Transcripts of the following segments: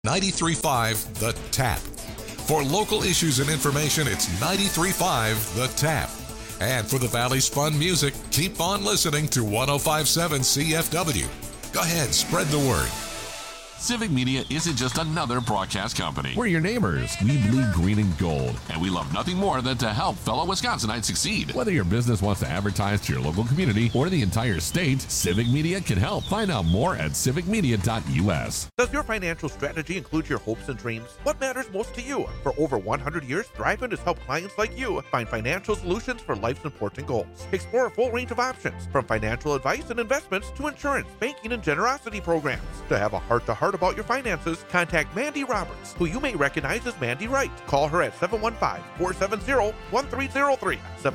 93.5 The Tap. For local issues and information, it's 93.5 The Tap. And for the Valley's fun music, keep on listening to 105.7 CFW. Go ahead, spread the word. Civic Media isn't just another broadcast company. We're your neighbors. We bleed green and gold. And we love nothing more than to help fellow Wisconsinites succeed. Whether your business wants to advertise to your local community or the entire state, Civic Media can help. Find out more at civicmedia.us. Does your financial strategy include your hopes and dreams? What matters most to you? For over 100 years, Thrivent has helped clients like you find financial solutions for life's important goals. Explore a full range of options, from financial advice and investments to insurance, banking, and generosity programs. To have a heart-to-heart about your finances, contact Mandy Roberts, who you may recognize as Mandy Wright. Call her at 715-470-1303.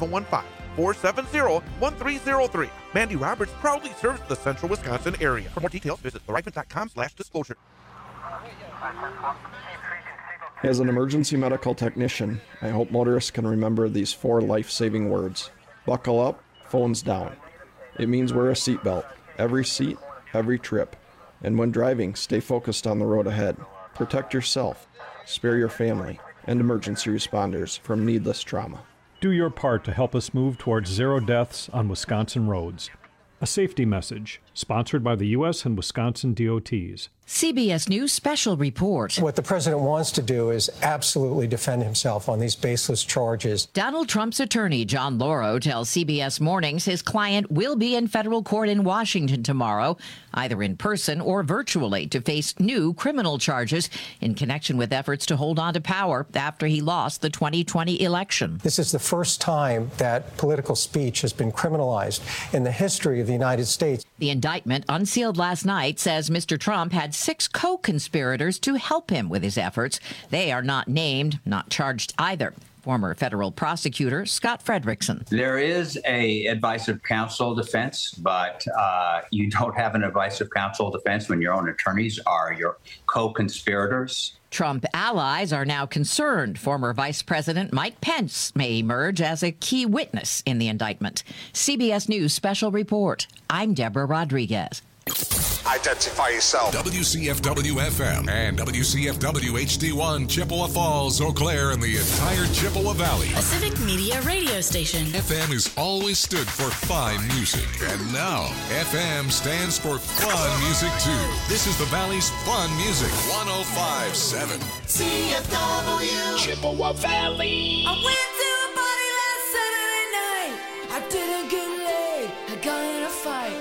715-470-1303. Mandy Roberts proudly serves the central Wisconsin area. For more details, visit thrivent.com/disclosure. As an emergency medical technician, I hope motorists can remember these 4 life-saving words. Buckle up, phones down. It means wear a seatbelt, every seat, every trip. And when driving, stay focused on the road ahead. Protect yourself, spare your family, and emergency responders from needless trauma. Do your part to help us move towards 0 deaths on Wisconsin roads. A safety message, sponsored by the U.S. and Wisconsin DOTs. CBS News Special Report. What the president wants to do is absolutely defend himself on these baseless charges. Donald Trump's attorney, John Lauro, tells CBS Mornings his client will be in federal court in Washington tomorrow, either in person or virtually, to face new criminal charges in connection with efforts to hold on to power after he lost the 2020 election. This is the first time that political speech has been criminalized in the history of the United States. The indictment, unsealed last night, says Mr. Trump had 6 co-conspirators to help him with his efforts. They are not named, not charged either. Former federal prosecutor Scott Frederickson. There is a advice of counsel defense, but you don't have an advice of counsel defense when your own attorneys are your co-conspirators. Trump allies are now concerned Former Vice President Mike Pence may emerge as a key witness in the indictment. CBS News Special Report. I'm Deborah Rodriguez. Identify yourself. WCFW-FM and WCFW-HD1, Chippewa Falls, Eau Claire, and the entire Chippewa Valley. A Civic Media radio station. FM has always stood for fine music. And now, FM stands for fun music, too. This is the Valley's fun music. 105.7. CFW. Chippewa Valley. I went to a party last Saturday night. I didn't get laid. I got in a fight.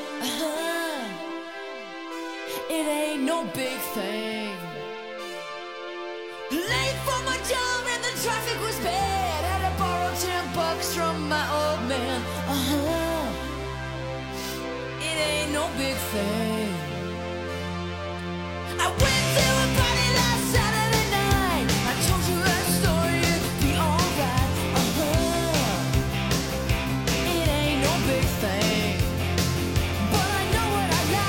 It ain't no big thing. Late for my job and the traffic was bad. Had to borrow $10 from my old man. It ain't no big thing. I went to a party last Saturday night. I told you that story, it'd be alright. It ain't no big thing. But I know what I like.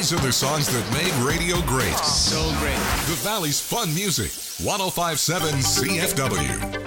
These are the songs that made radio great. So great. The Valley's fun music. 105.7 CFW.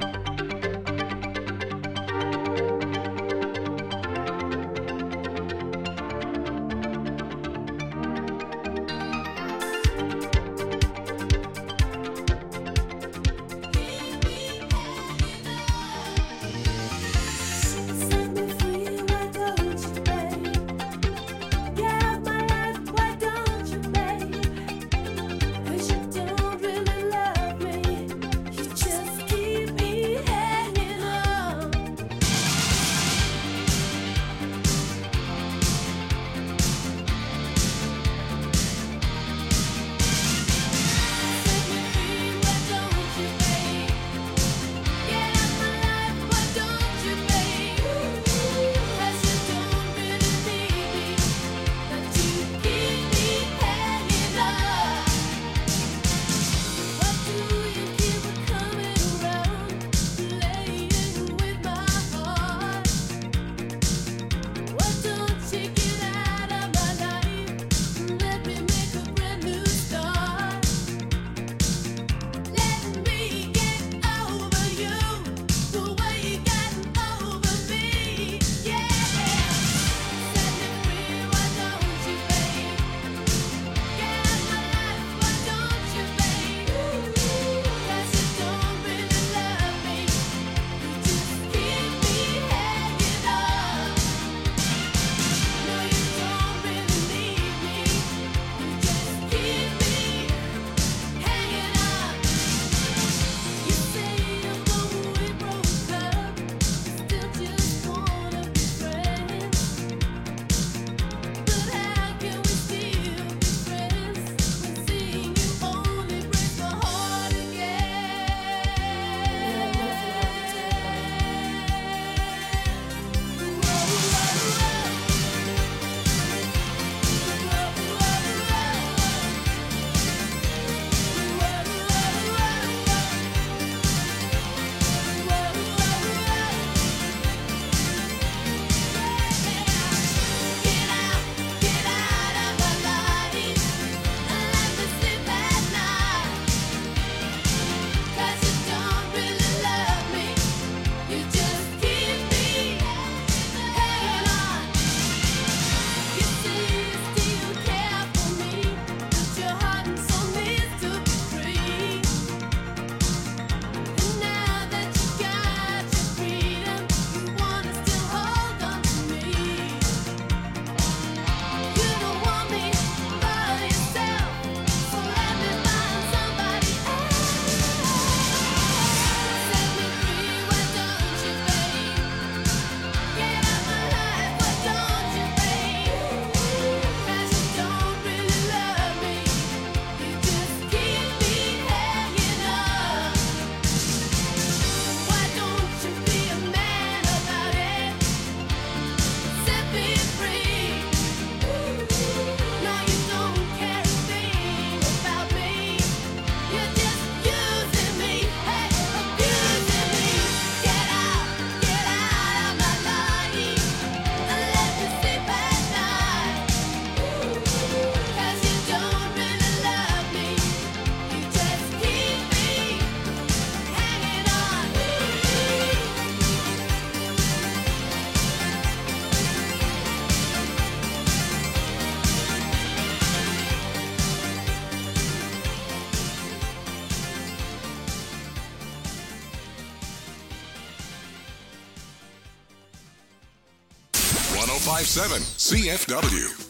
CFW.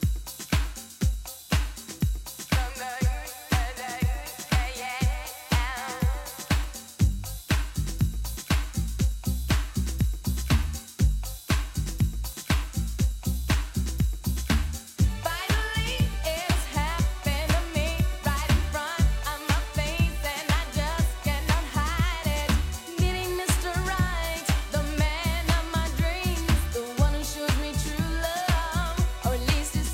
Or at least it's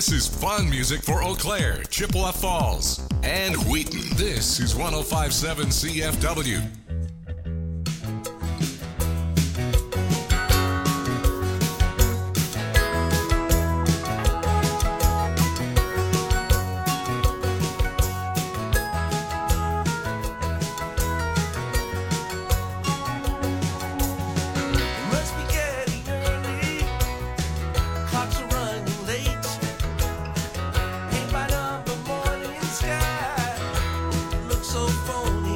This is fun music for Eau Claire, Chippewa Falls, and Wheaton. This is 105.7 CFW. So phony.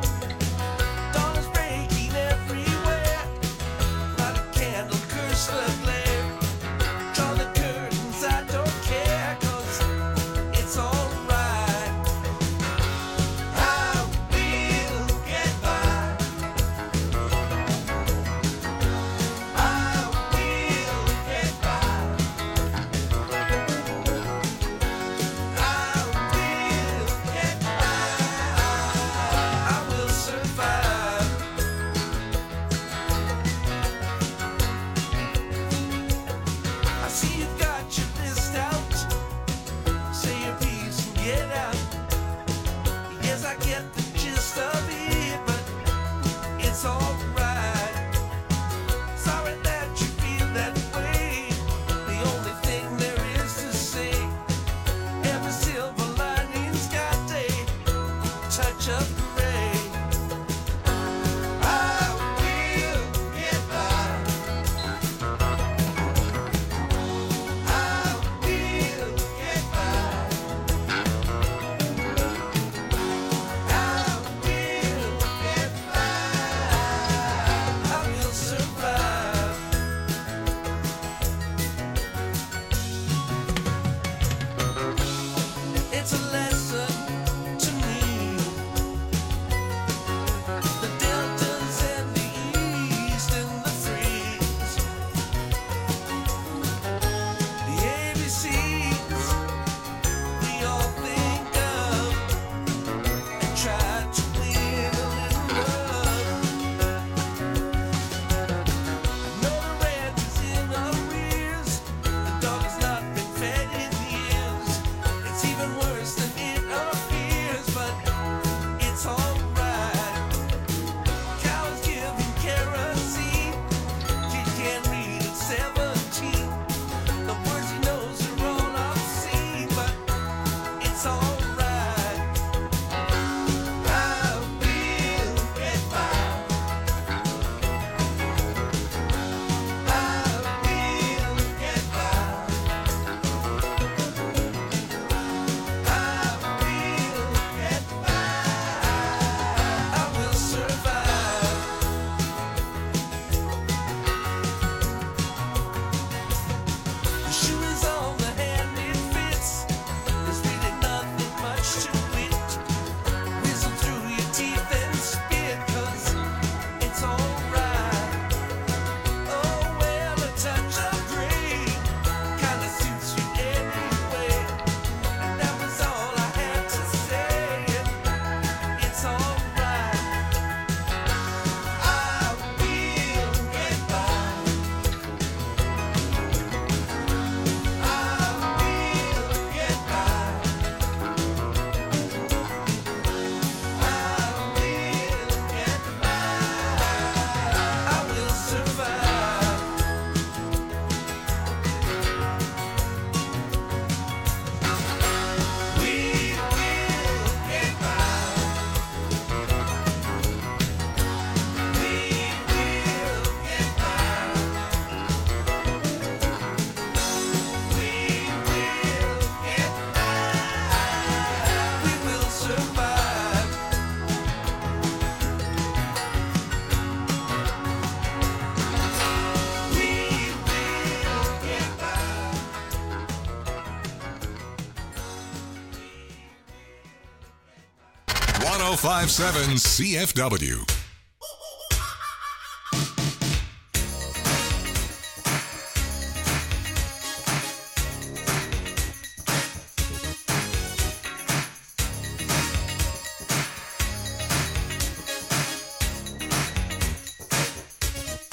.105.7 CFW.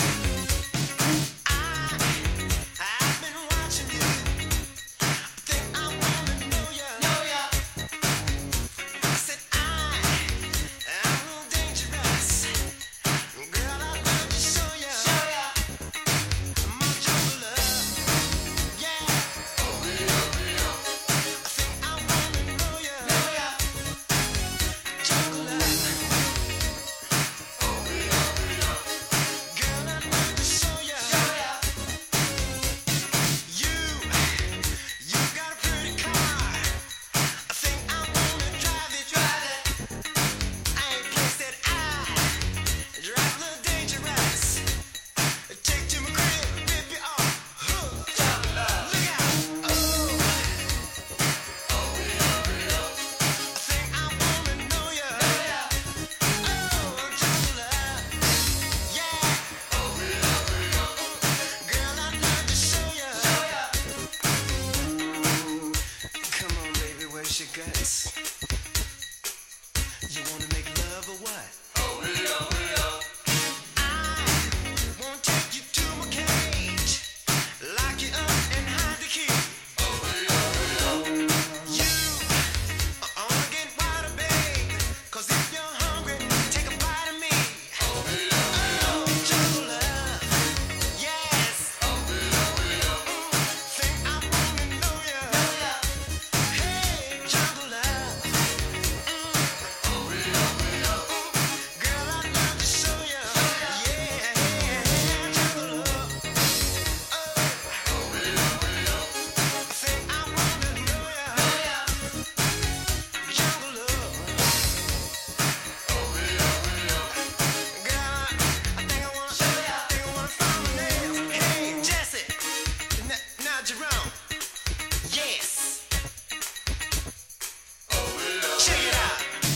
I've been watching you. Think dance. You wanna make love or what? Oh, I won't take you to my cage, lock you up and hide the key. You are gonna get wider, babe, 'cause if you're hungry, take a bite of me. Oh, jungle love, yes. Think I wanna know ya. Hey, jungle love. Girl, I'd love to show ya. Yeah, jungle love. Think I wanna know ya. Jungle love. Girl, I think I wanna find my name. Hey, Jesse. Now Jerome. Yes. Check it out.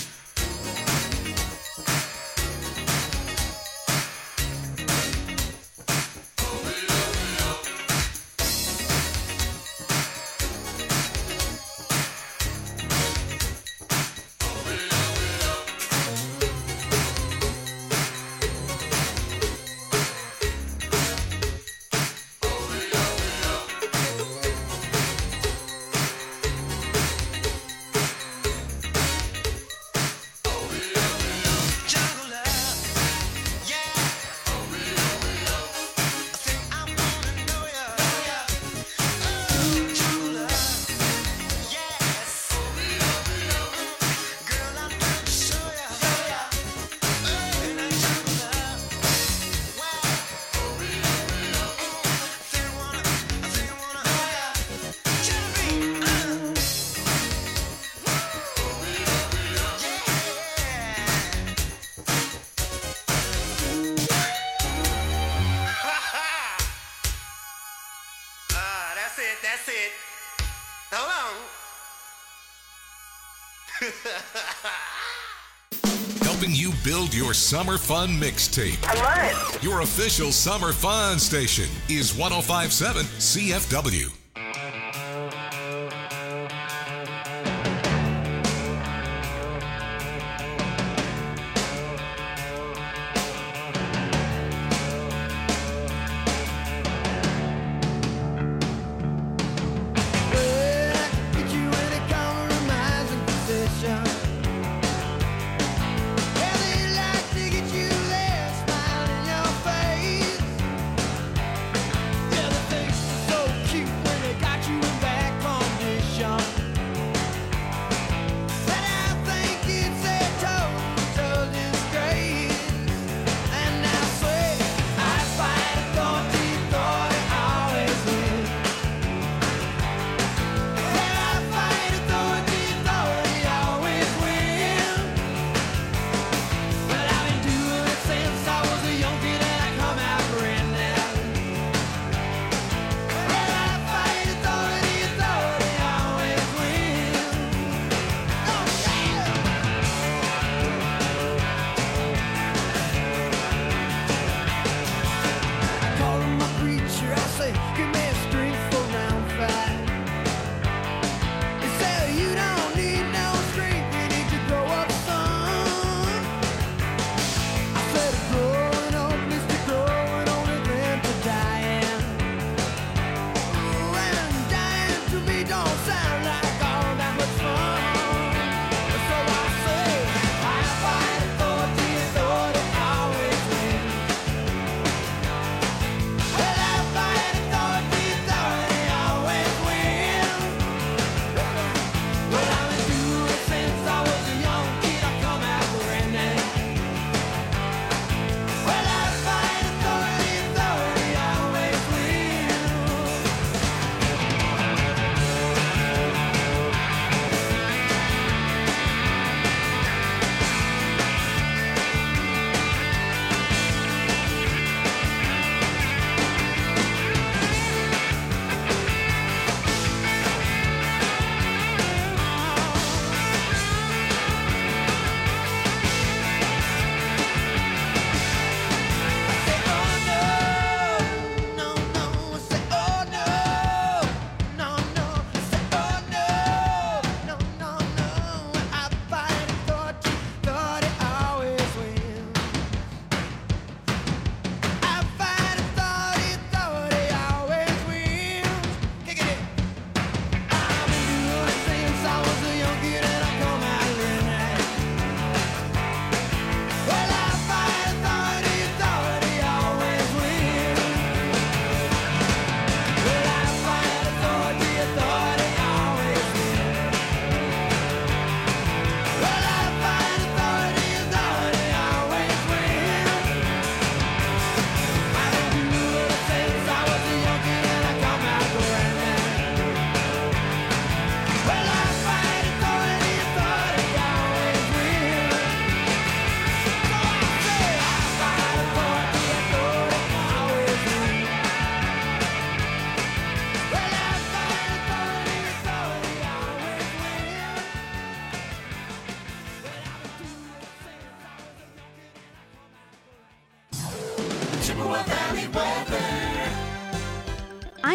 Jungle love, yeah. I think I wanna know ya. Jungle love, yes. Girl, I'd love to show ya. And that jungle love, wow. Think I wanna know ya. Genevieve, yeah. That's it. Hold on. Helping you build your summer fun mixtape. I love it. Your official summer fun station is 105.7 CFW. Get you in a compromising position. Yeah, they like to get you there, smile in your face. Yeah, the things are so cute when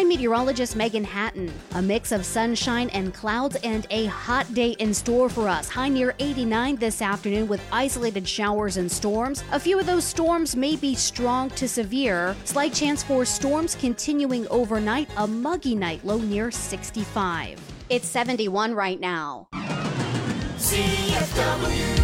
I'm meteorologist Megan Hatton. A mix of sunshine and clouds and a hot day in store for us. High near 89 this afternoon with isolated showers and storms. A few of those storms may be strong to severe. Slight chance for storms continuing overnight. A muggy night, low near 65. It's 71 right now. CFW.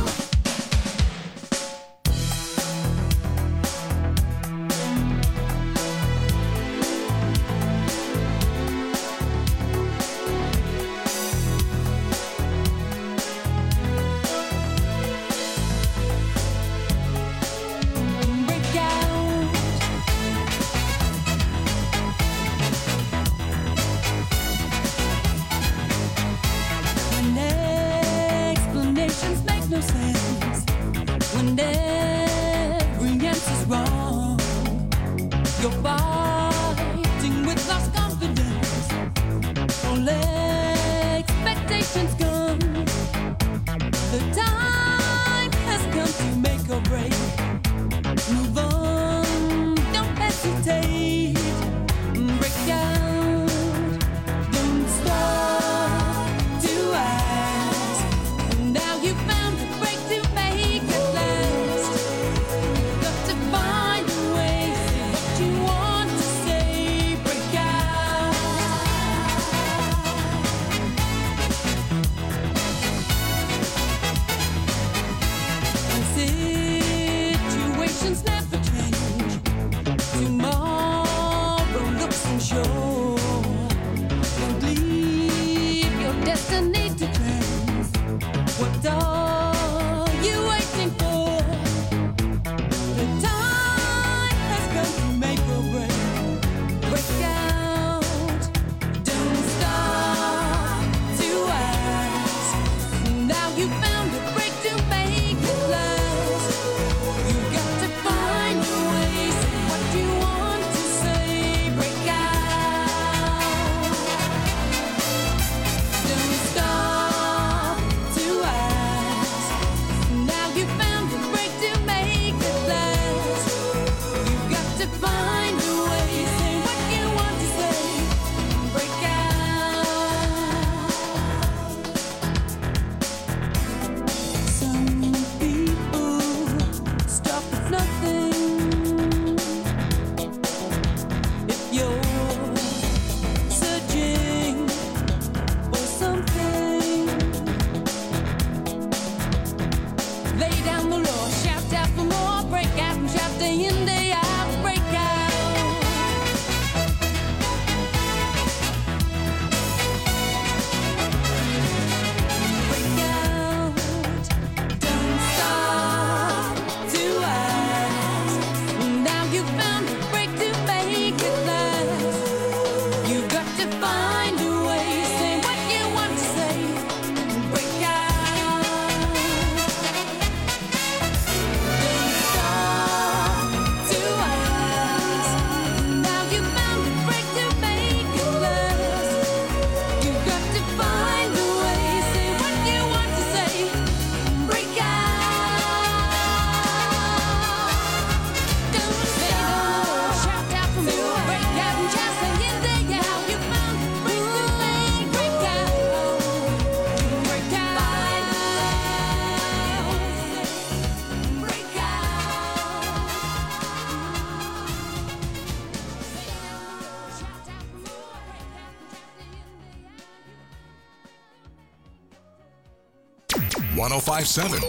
.1057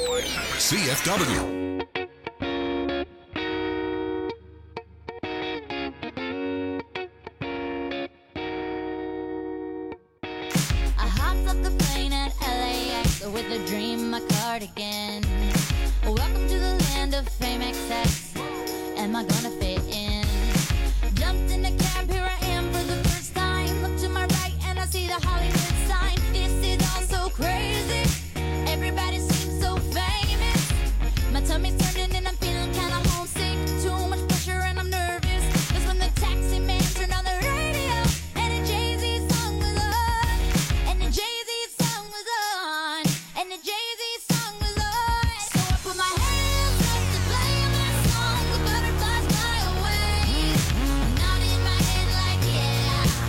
CFW. I hopped off the plane at LAX with a dream, my cardigan. Welcome to the land of fame excess. Am I gonna fit in? Jumped in a cab, here I am for the first time. Look to my right and I see the Hollywood sign. This is all so crazy. Everybody seems so famous. My tummy's turning and I'm feeling kinda homesick. Too much pressure and I'm nervous. That's when the taxi man turned on the radio and a Jay-Z song was on. And the Jay-Z song was on. And the Jay-Z song was on. So I put my hands up to play my song. The butterflies fly away. Nodding my head like yeah.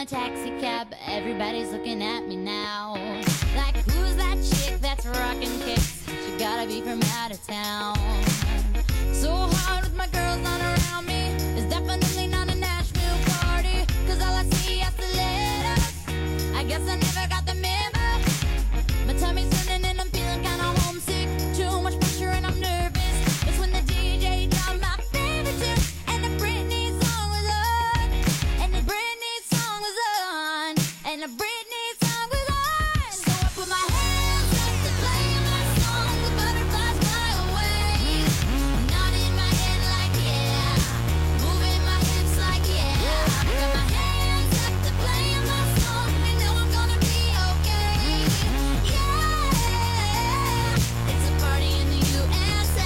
a taxi cab, but everybody's looking at me now. Like, who's that chick that's rocking kicks? She gotta be from out of town. So hard with my girls on around me. It's definitely not a Nashville party, 'cause all I see is the letters. I guess I never got the memo. My tummy's turning and I'm feeling kinda homesick. Too much pressure and I'm nervous. It's when the DJ dropped my favorite tune, and the Britney song was on. And the Britney song was on. And the Britney song was on. So I put my hands up to play my song. The butterflies fly away. Nodding my head like yeah. Moving my hips like yeah. I got my hands up to play my song. And know I'm gonna be okay. Yeah. It's a party in the USA.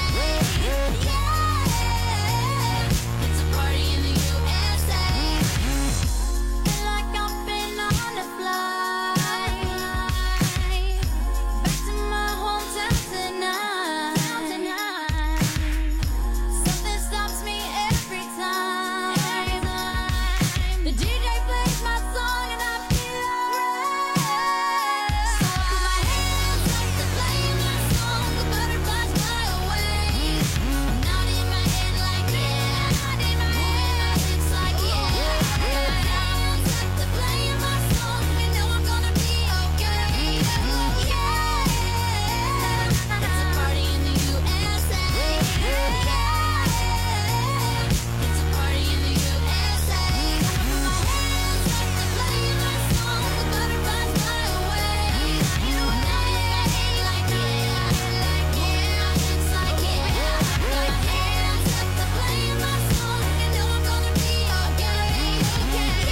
Yeah. It's a party in the USA. Feel like I've been on a flight back to my hometown tonight. Something stops me every time. The DJ plays my song and I feel alright. So I put my hands up to play my song. The butterflies fly away. Nodding my head like yeah. Moving my hips like yeah. I got my hands up to play my song. You know I'm gonna be okay. Yeah. It's a party in the USA. Yeah. It's a party in the USA. I put my hands up to play my song. The butterflies fly away. Nodding my head like yeah. Moving my hips like yeah. I got my hands up to play my song. You know I'm gonna be okay. Yeah.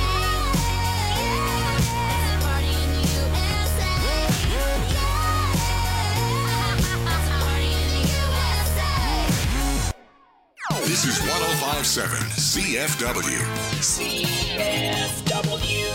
It's a party in the USA. Yeah. It's a party in the USA. This is 1057 CFW. CFW.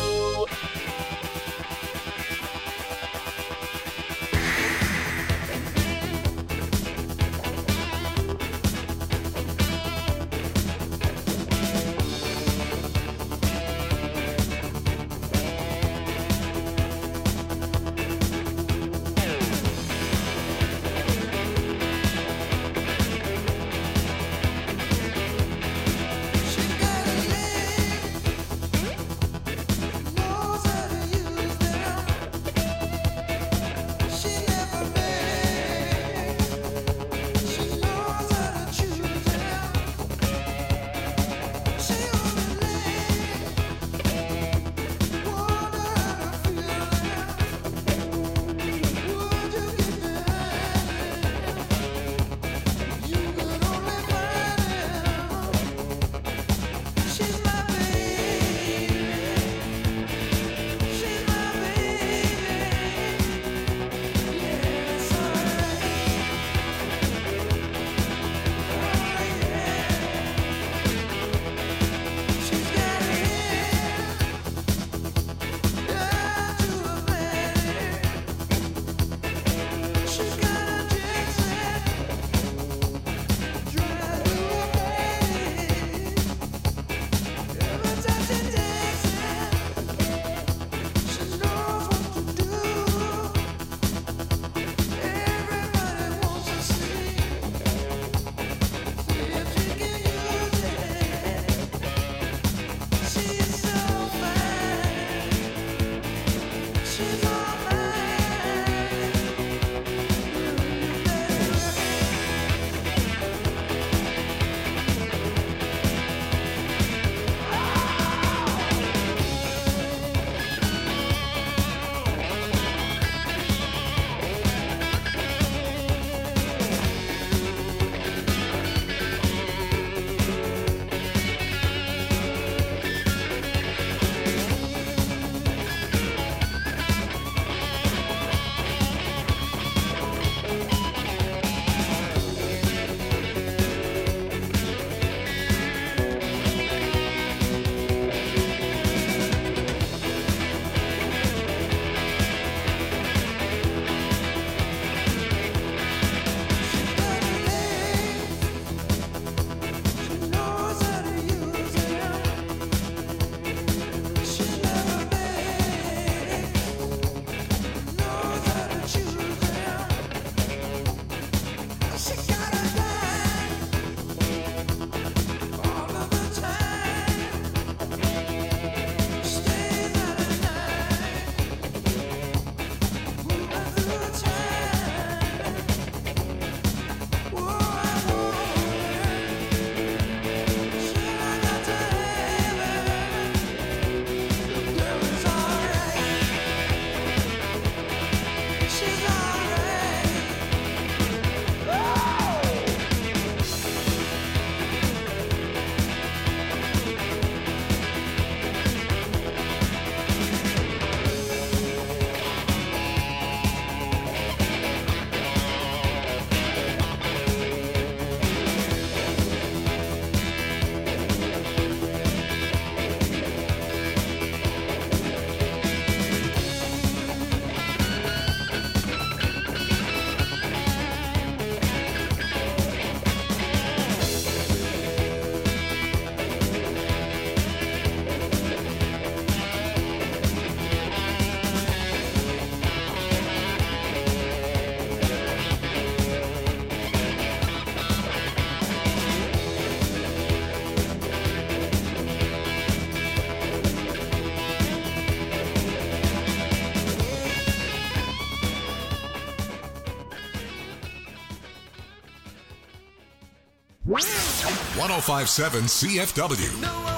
1057 CFW.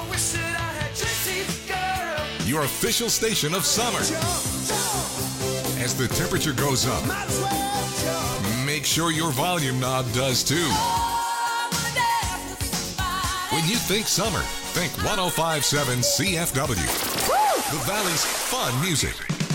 Your official station of summer. As the temperature goes up, make sure your volume knob does too. When you think summer, think 1057 CFW. The Valley's fun music.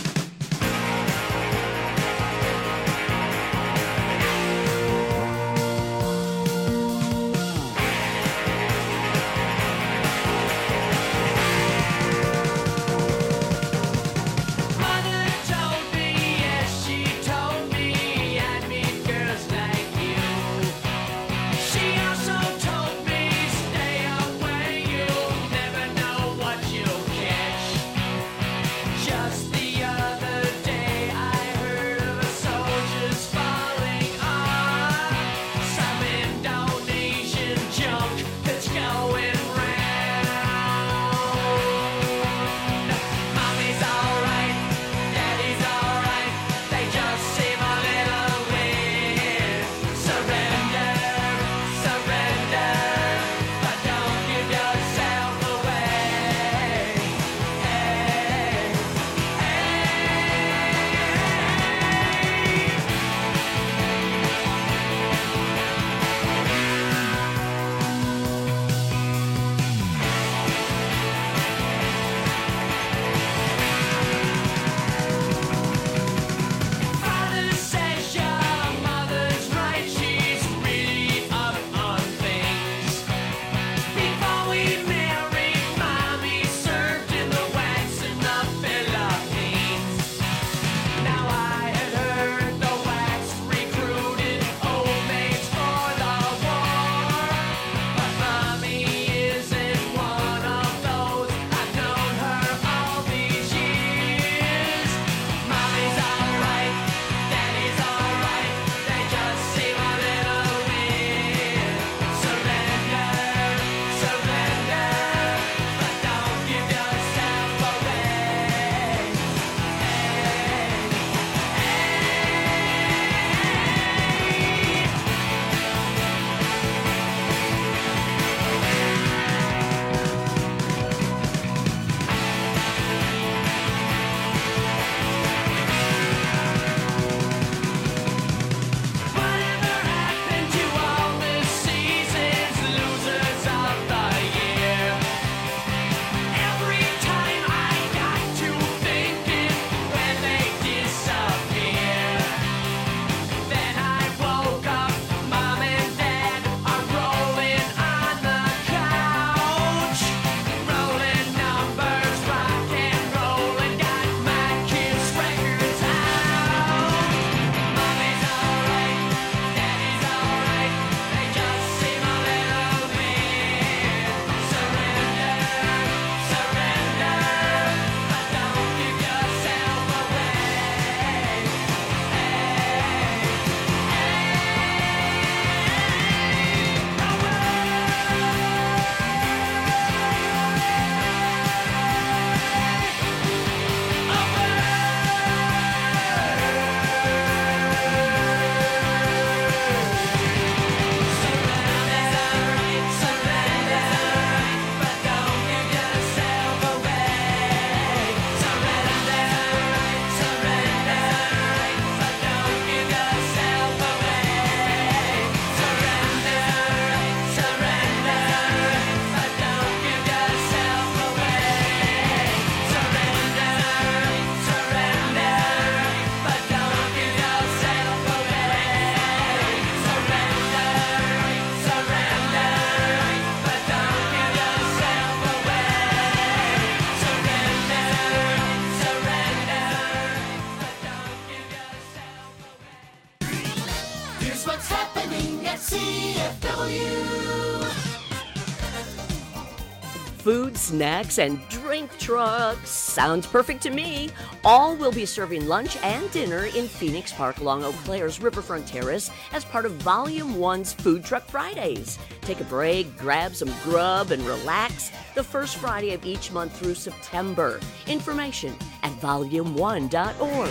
Food, snacks, and drink trucks. Sounds perfect to me. All will be serving lunch and dinner in Phoenix Park along Eau Claire's Riverfront Terrace as part of Volume 1's Food Truck Fridays. Take a break, grab some grub, and relax the first Friday of each month through September. Information at volume1.org.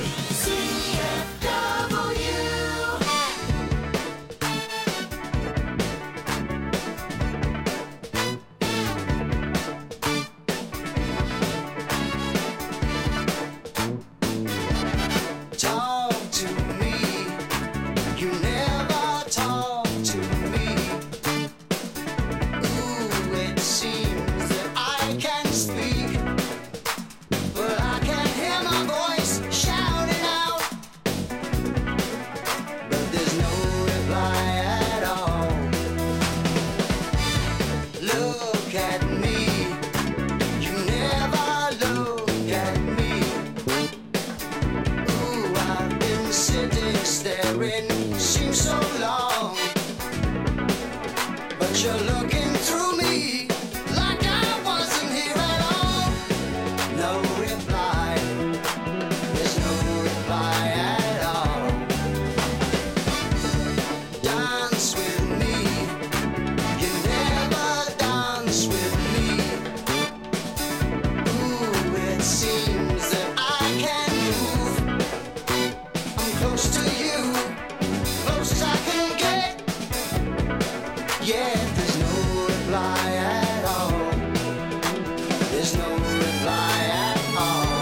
staring seems so long, but you're looking through me like I wasn't here at all. No reply, there's no reply at all. Dance with me, you never dance with me. Ooh, it seems that I can move. I'm close to you, close as I can get. Yeah, there's no reply at all. There's no reply at all.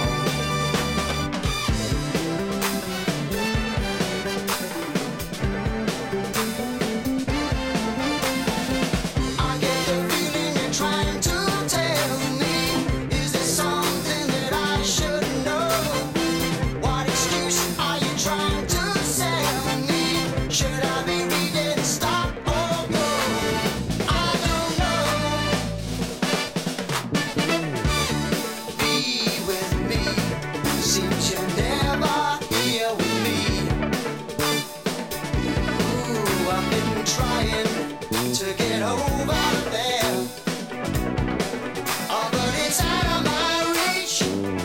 I get the feeling you're trying to tell me. Is there something that I should know? What excuse are you trying to sell me? Should I be reading stop or go? I don't know. Be with me. Seems you're never here with me. Ooh, I've been trying to get over there. Oh, but it's out of my reach.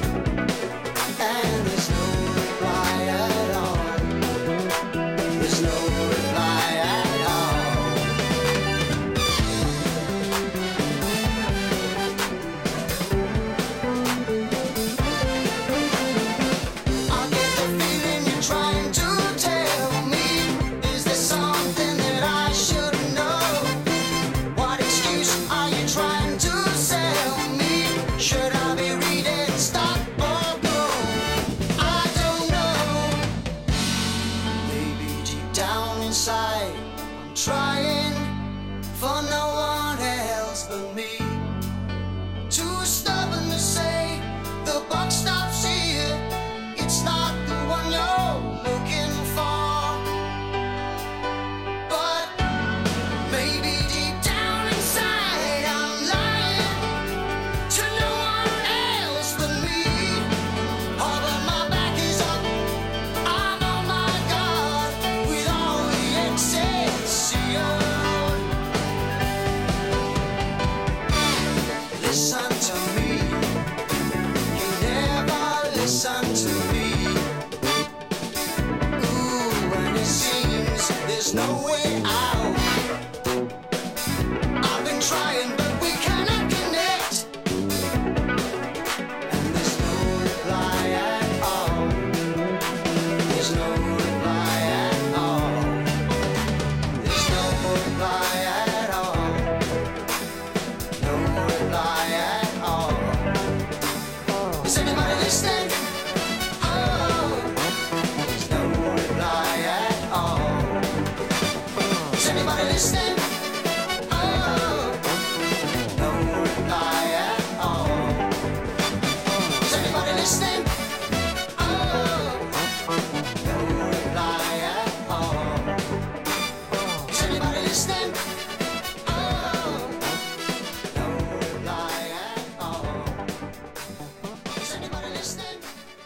And there's no reply at all. There's no reply at all. I get the feeling you're trying to tell me. Is there something that I should know? What excuse are you trying to sell me? Should I be reading stop or go? I don't know. Maybe deep down inside, I'm trying for no one else but me. Too stubborn to say the buck stops here. It's not the one you're looking for. But maybe deep down inside, I'm lying to no one else but me. Oh, but my back is up. I'm on my guard with all the Excelsior. Listen to me. You never listen to me. Ooh, and it seems there's no way out. I've been trying, but we cannot connect. And there's no reply at all. There's no reply at all. There's no reply at all. No reply at all. Is anybody listening? Oh, there's no reply at all. Is anybody listening? Oh, no reply at all. Is anybody listening? Oh, no reply at all. Is anybody listening? Oh, no reply at all. Is anybody listening?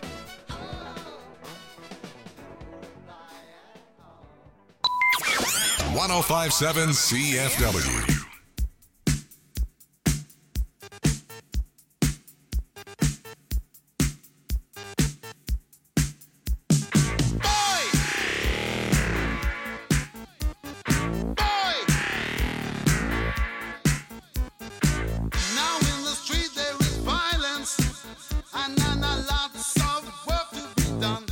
1057 CFW. Now in the street there is violence, and lots of work to be done.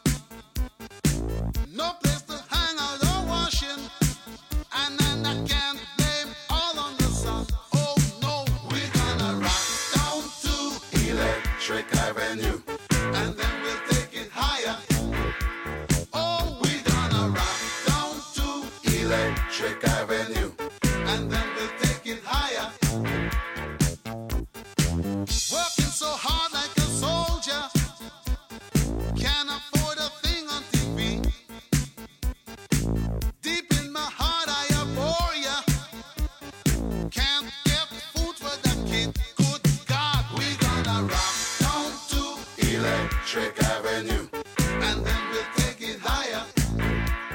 No place to hang out or washing, and I can't blame all on the sun. Oh no, we're gonna rock down to Electric Avenue, and then we'll take it higher. Oh, we're gonna rock down to Electric Avenue, and then we'll take it higher. Working so hard like a soldier, can't afford a thing on TV. Deep in my heart I abhor ya. Can't get food for the kid. Good God, we gonna rock down to Electric Avenue, and then we'll take it higher.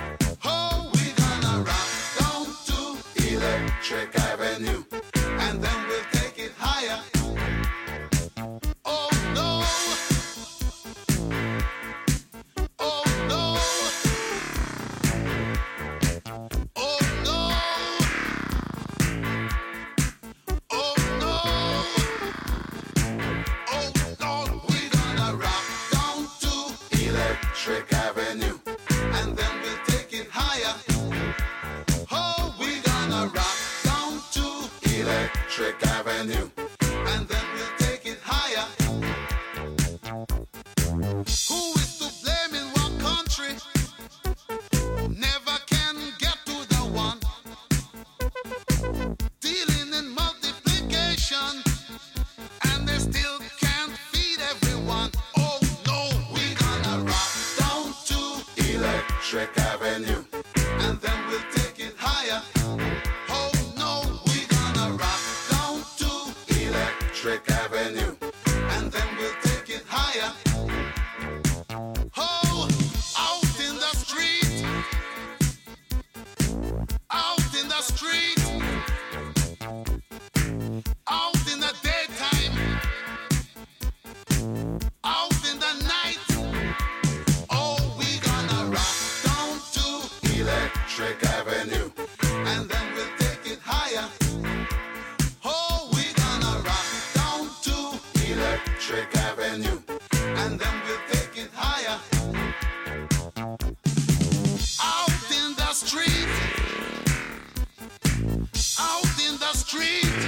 Electric Avenue, and then we'll take it higher. Oh, we're gonna rock down to Electric Avenue, and then we'll take it higher. Who is to blame in one country? Never can get to the one. Dealing in multiplication, and they still can't feed everyone. Oh no, we're gonna rock down to Electric Avenue, and then we'll take it higher. Oh no, we're gonna rock down to Electric Avenue, and then we'll take it higher. Oh, out in the street, out in the street, out in the daytime, out in the night. Oh, we gonna rock down to Electric Avenue, and then we'll take it higher. Oh, we gonna rock down to Electric Avenue, and then we'll take it higher. Out in the street, out in the street,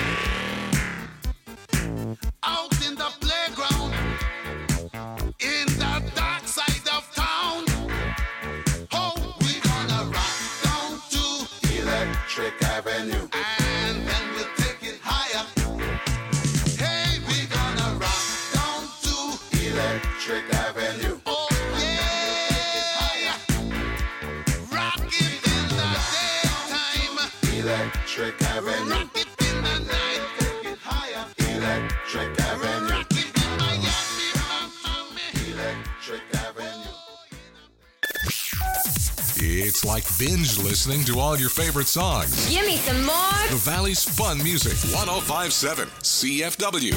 out in the playground, in the dark side of town. Oh, we gonna rock down to Electric Avenue, and then we'll take it higher. Hey, we gonna rock down to Electric Avenue. Oh yeah, rock it in the daytime, Electric Avenue. Rock it in the night, take it higher, Electric Avenue. Rock it in Miami, Electric Avenue. It's like binge listening to all your favorite songs. Give me some more. The Valley's Fun Music, 105.7 CFW.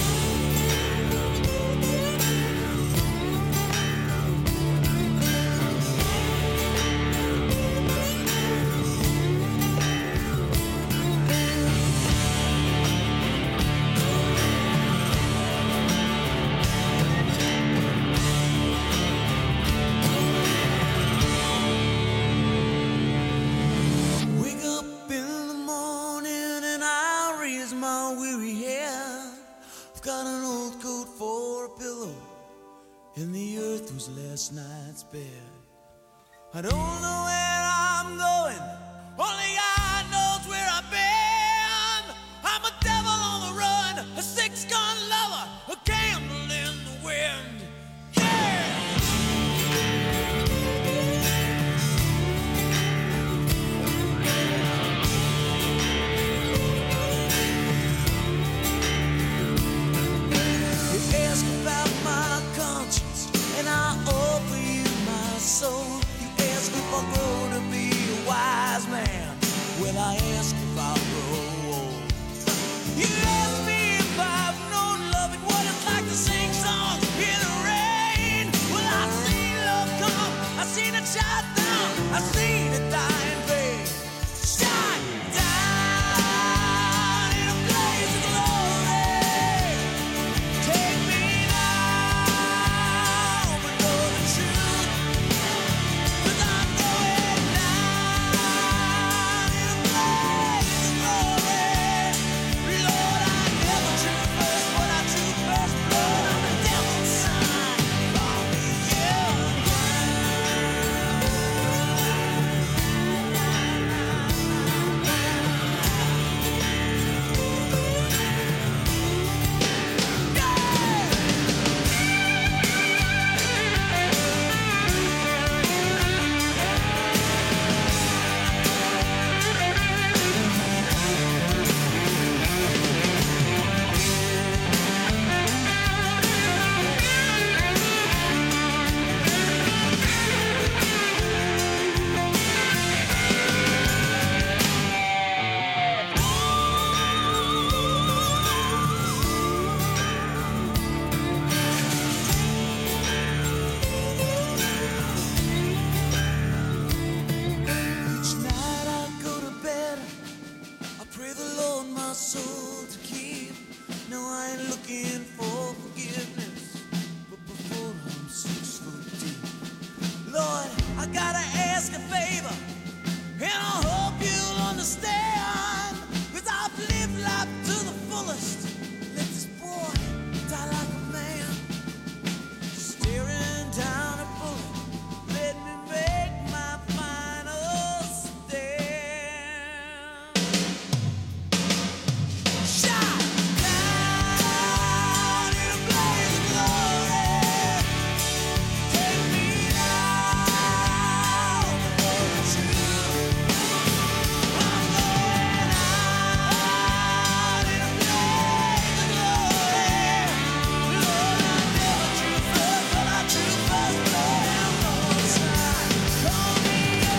Wake up in the morning and I raise my weary head. I've got an old coat for a pillow, and the earth was last night's bed. I don't know where I'm going, only God knows where I've been. I'm a devil on the run, a six-gun lover, a candle in the wind. You ask about my conscience, and I offer you my soul. You ask if I'll grow to be a wise man. Well, I ask if I'll grow old. You ask me if I've known love and what it's like to sing songs in the rain. Well, I've seen love come, I've seen it shine down, I've seen it die in vain. Shine down in a blaze of glory. Take me now, but know the truth, 'cause I'm going down in a blaze of glory. Lord, I never took first, but I took first blood on the devil's side. Call me young. ask a favor, and I hope you'll understand. 'Cause I've lived life to the fullest. Let this boy die like a man. Staring down a bullet, let me make my final stand. Shot down in a blaze of glory. Take me down for the truth. I'm going out in a blaze of glory. Lord, I never drew first, but I drew first blood. Lord, shine, call me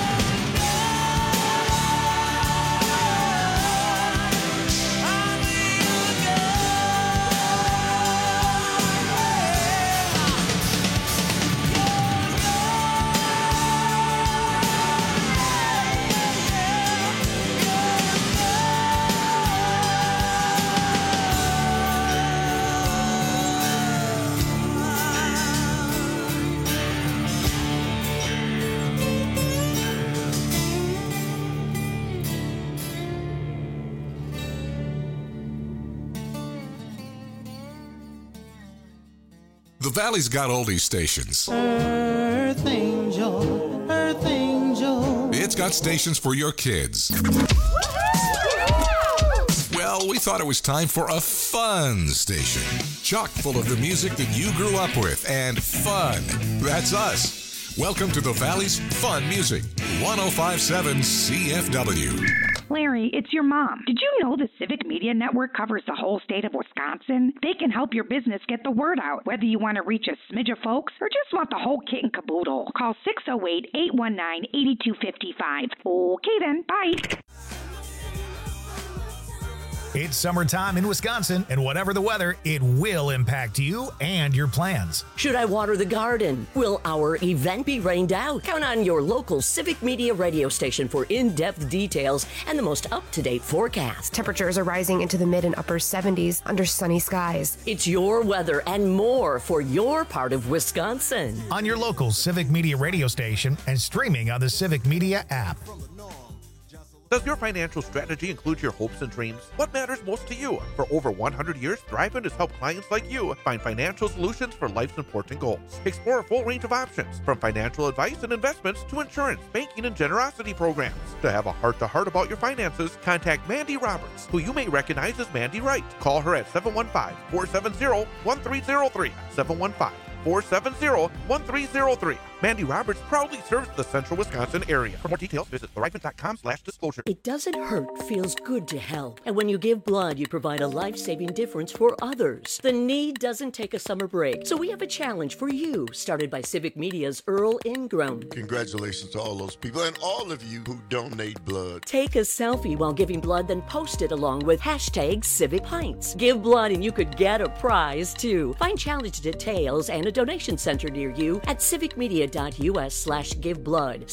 The Valley's got oldie stations. Earth angel, earth angel. It's got stations for your kids. Well, we thought it was time for a fun station. Chock full of the music that you grew up with and fun. That's us. Welcome to the Valley's Fun Music, 105.7 CFW. Larry, it's your mom. Did you know the Civic Media Network covers the whole state of Wisconsin? They can help your business get the word out, whether you want to reach a smidge of folks or just want the whole kit and caboodle. Call 608-819-8255. Okay then, bye. It's summertime in Wisconsin, and whatever the weather, it will impact you and your plans. Should I water the garden? Will our event be rained out? Count on your local Civic Media radio station for in-depth details and the most up-to-date forecast. Temperatures are rising into the mid and upper 70s under sunny skies. It's your weather and more for your part of Wisconsin. On your local Civic Media radio station and streaming on the Civic Media app. Does your financial strategy include your hopes and dreams? What matters most to you? For over 100 years, Thrivent has helped clients like you find financial solutions for life's important goals. Explore a full range of options, from financial advice and investments to insurance, banking, and generosity programs. To have a heart-to-heart about your finances, contact Mandy Roberts, who you may recognize as Mandy Wright. Call her at 715-470-1303. 715-470-1303. Mandy Roberts proudly serves the central Wisconsin area. For more details, visit thrivent.com/disclosure. It doesn't hurt, feels good to help. And when you give blood, you provide a life-saving difference for others. The need doesn't take a summer break. So we have a challenge for you, started by Civic Media's Earl Ingram. Congratulations to all those people and all of you who donate blood. Take a selfie while giving blood, then post it along with #CivicPints. Give blood and you could get a prize, too. Find challenge details and a donation center near you at civicmedia.us/giveblood.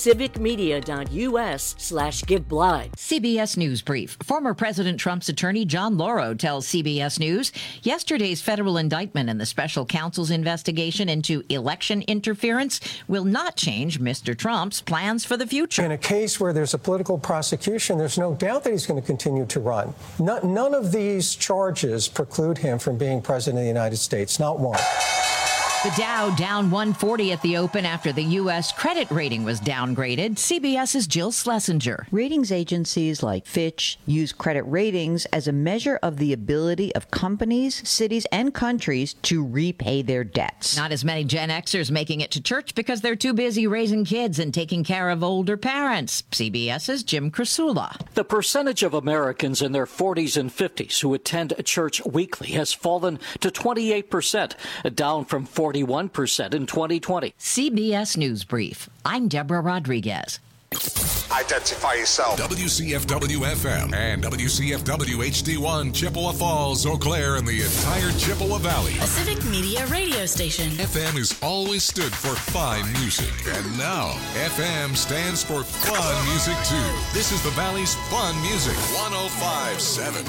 civicmedia.us/giveblood. CBS News Brief. Former President Trump's attorney John Lauro tells CBS News yesterday's federal indictment and the special counsel's investigation into election interference will not change Mr. Trump's plans for the future. In a case where there's a political prosecution, there's no doubt that he's going to continue to run. None of these charges preclude him from being president of the United States, not one. The Dow down 140 at the open after the U.S. credit rating was downgraded. CBS's Jill Schlesinger. Ratings agencies like Fitch use credit ratings as a measure of the ability of companies, cities, and countries to repay their debts. Not as many Gen Xers making it to church because they're too busy raising kids and taking care of older parents. CBS's Jim Krasula. The percentage of Americans in their 40s and 50s who attend church weekly has fallen to 28%, down from 41% in 2020. CBS News Brief. I'm Deborah Rodriguez. Identify yourself. WCFW-FM and WCFW HD1, Chippewa Falls, Eau Claire, and the entire Chippewa Valley. A Civic Media radio station. FM has always stood for fine music. And now, FM stands for fun music, too. This is the Valley's Fun Music, 105.7.